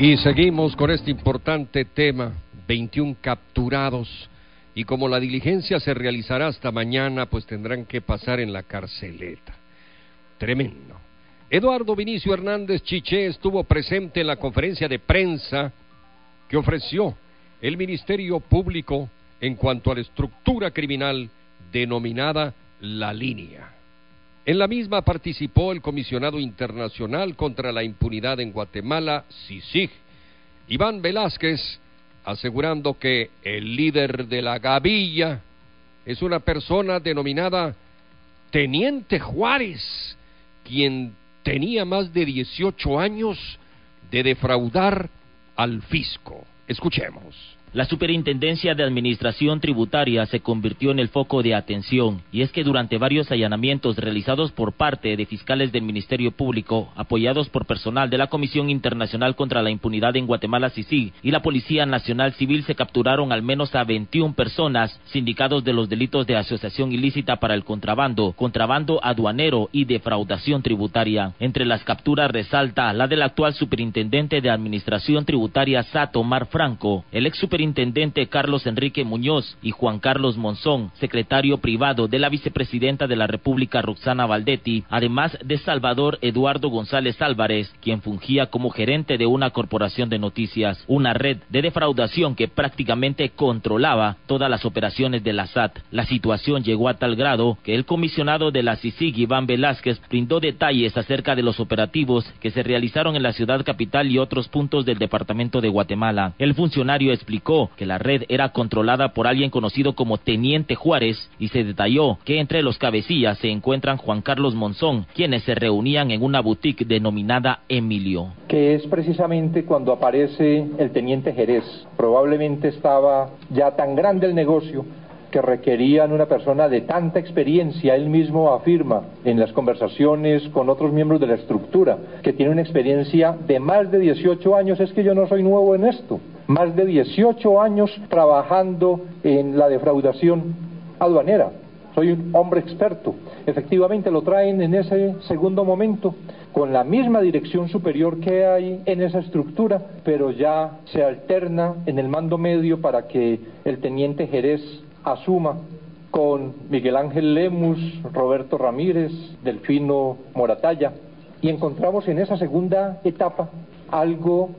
Y seguimos con este importante tema, 21 capturados, y como la diligencia se realizará hasta mañana, pues tendrán que pasar en la carceleta. Tremendo. Eduardo Vinicio Hernández Chiché estuvo presente en la conferencia de prensa que ofreció el Ministerio Público en cuanto a la estructura criminal denominada La Línea. En la misma participó el comisionado internacional contra la impunidad en Guatemala, CICIG, Iván Velázquez, asegurando que el líder de la gavilla es una persona denominada Teniente Juárez, quien tenía más de 18 años de defraudar al fisco. Escuchemos. La Superintendencia de Administración Tributaria se convirtió en el foco de atención, y es que durante varios allanamientos realizados por parte de fiscales del Ministerio Público, apoyados por personal de la Comisión Internacional contra la Impunidad en Guatemala, CICIG, y la Policía Nacional Civil, se capturaron al menos a 21 personas sindicados de los delitos de asociación ilícita para el contrabando, contrabando aduanero y defraudación tributaria. Entre las capturas resalta la del actual Superintendente de Administración Tributaria, SAT, Omar Franco, el ex superintendente Carlos Enrique Muñoz y Juan Carlos Monzón, secretario privado de la vicepresidenta de la República, Roxana Valdetti, además de Salvador Eduardo González Álvarez, quien fungía como gerente de una corporación de noticias, una red de defraudación que prácticamente controlaba todas las operaciones de la SAT. La situación llegó a tal grado que el comisionado de la CICIG, Iván Velázquez, brindó detalles acerca de los operativos que se realizaron en la ciudad capital y otros puntos del departamento de Guatemala. El funcionario explicó que la red era controlada por alguien conocido como Teniente Juárez, y se detalló que entre los cabecillas se encuentran Juan Carlos Monzón, quienes se reunían en una boutique denominada Emilio. Que es precisamente cuando aparece el Teniente Jerez. Probablemente estaba ya tan grande el negocio que requerían una persona de tanta experiencia. Él mismo afirma en las conversaciones con otros miembros de la estructura que tiene una experiencia de más de 18 años. Es que yo no soy nuevo en esto. Más de 18 años trabajando en la defraudación aduanera. Soy un hombre experto. Efectivamente lo traen en ese segundo momento con la misma dirección superior que hay en esa estructura, pero ya se alterna en el mando medio para que el Teniente Jerez asuma con Miguel Ángel Lemus, Roberto Ramírez, Delfino Moratalla, y encontramos en esa segunda etapa algo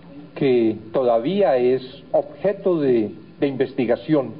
que todavía es objeto de investigación.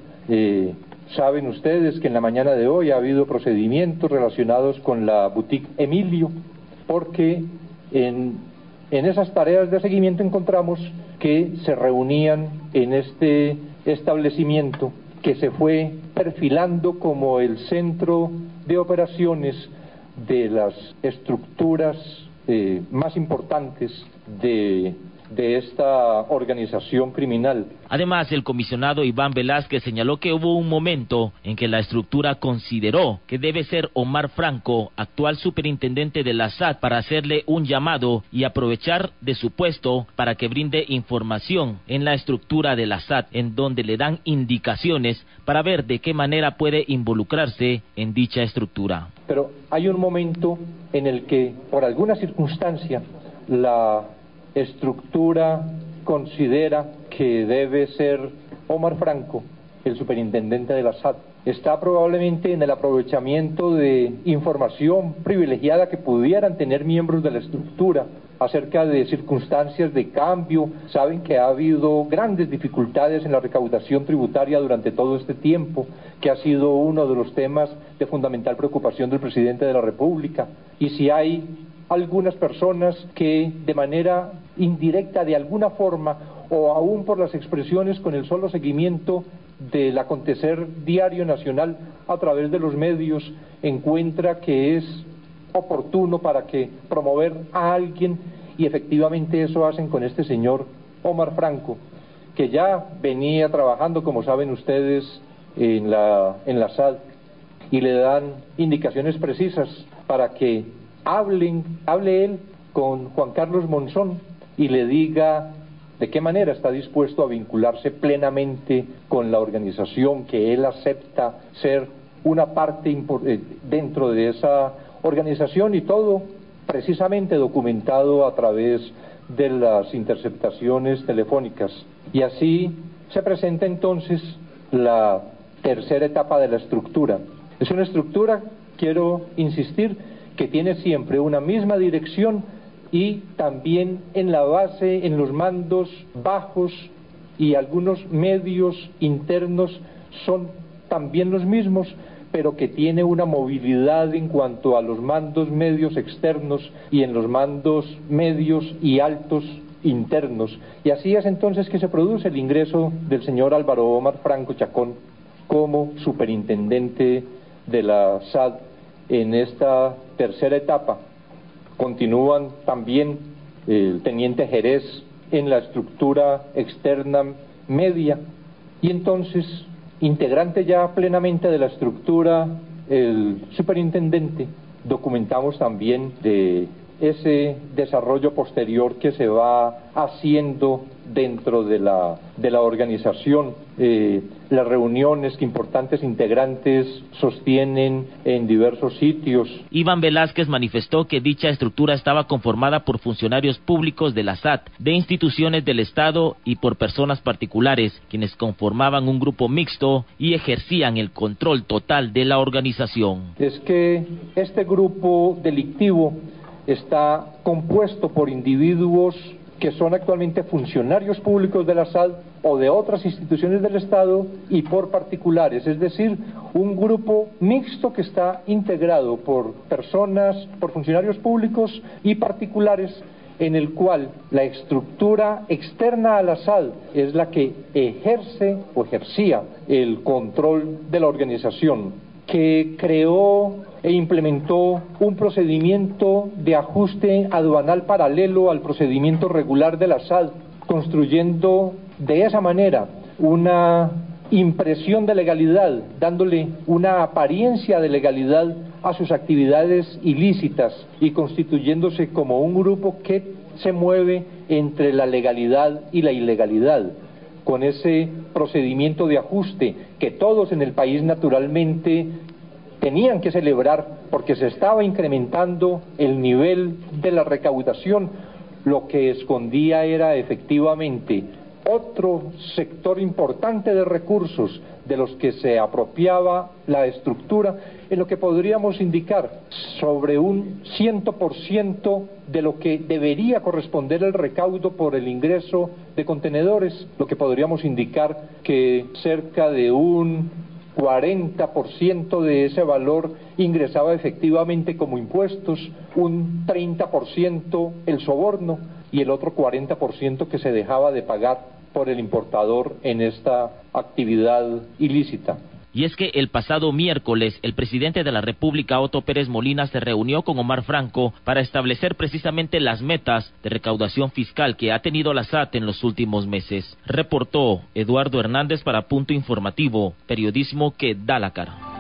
Saben ustedes que en la mañana de hoy ha habido procedimientos relacionados con la boutique Emilio, porque en esas tareas de seguimiento encontramos que se reunían en este establecimiento que se fue perfilando como el centro de operaciones de las estructuras más importantes de esta organización criminal. Además, el comisionado Iván Velázquez señaló que hubo un momento en que la estructura consideró que debe ser Omar Franco, actual superintendente de la SAT, para hacerle un llamado y aprovechar de su puesto para que brinde información en la estructura de la SAT, en donde le dan indicaciones para ver de qué manera puede involucrarse en dicha estructura. Pero hay un momento en el que, por alguna circunstancia, la estructura considera que debe ser Omar Franco, el superintendente de la SAT. Está probablemente en el aprovechamiento de información privilegiada que pudieran tener miembros de la estructura acerca de circunstancias de cambio. Saben que ha habido grandes dificultades en la recaudación tributaria durante todo este tiempo, que ha sido uno de los temas de fundamental preocupación del presidente de la República. Y si hay algunas personas que de manera indirecta, de alguna forma, o aún por las expresiones con el solo seguimiento del acontecer diario nacional a través de los medios, encuentra que es oportuno para que promover a alguien, y efectivamente eso hacen con este señor Omar Franco, que ya venía trabajando, como saben ustedes, en la SAT, y le dan indicaciones precisas para que hable él con Juan Carlos Monzón y le diga de qué manera está dispuesto a vincularse plenamente con la organización, que él acepta ser una parte dentro de esa organización, y todo precisamente documentado a través de las interceptaciones telefónicas. Y así se presenta entonces la tercera etapa de la estructura. Es una estructura, quiero insistir, que tiene siempre una misma dirección y también en la base, en los mandos bajos y algunos medios internos son también los mismos, pero que tiene una movilidad en cuanto a los mandos medios externos y en los mandos medios y altos internos. Y así es entonces que se produce el ingreso del señor Álvaro Omar Franco Chacón como superintendente de la SAD en esta tercera etapa. Continúan también el teniente Jerez en la estructura externa media y entonces, integrante ya plenamente de la estructura, el superintendente, documentamos también de ese desarrollo posterior que se va haciendo dentro de la organización, las reuniones que importantes integrantes sostienen en diversos sitios. Iván Velázquez manifestó que dicha estructura estaba conformada por funcionarios públicos de la SAT, de instituciones del Estado y por personas particulares, quienes conformaban un grupo mixto y ejercían el control total de la organización. Es que este grupo delictivo está compuesto por individuos que son actualmente funcionarios públicos de la SAD o de otras instituciones del Estado y por particulares, es decir, un grupo mixto que está integrado por personas, por funcionarios públicos y particulares, en el cual la estructura externa a la SAD es la que ejerce o ejercía el control de la organización, que creó e implementó un procedimiento de ajuste aduanal paralelo al procedimiento regular de la SAD, construyendo de esa manera una impresión de legalidad, dándole una apariencia de legalidad a sus actividades ilícitas y constituyéndose como un grupo que se mueve entre la legalidad y la ilegalidad, con ese procedimiento de ajuste que todos en el país naturalmente tenían que celebrar porque se estaba incrementando el nivel de la recaudación, lo que escondía era efectivamente otro sector importante de recursos de los que se apropiaba la estructura, en lo que podríamos indicar sobre un 100% de lo que debería corresponder el recaudo por el ingreso de contenedores, lo que podríamos indicar que cerca de un 40% de ese valor ingresaba efectivamente como impuestos, un 30% el soborno y el otro 40% que se dejaba de pagar por el importador en esta actividad ilícita. Y es que el pasado miércoles el presidente de la República, Otto Pérez Molina, se reunió con Omar Franco para establecer precisamente las metas de recaudación fiscal que ha tenido la SAT en los últimos meses. Reportó Eduardo Hernández para Punto Informativo, periodismo que da la cara.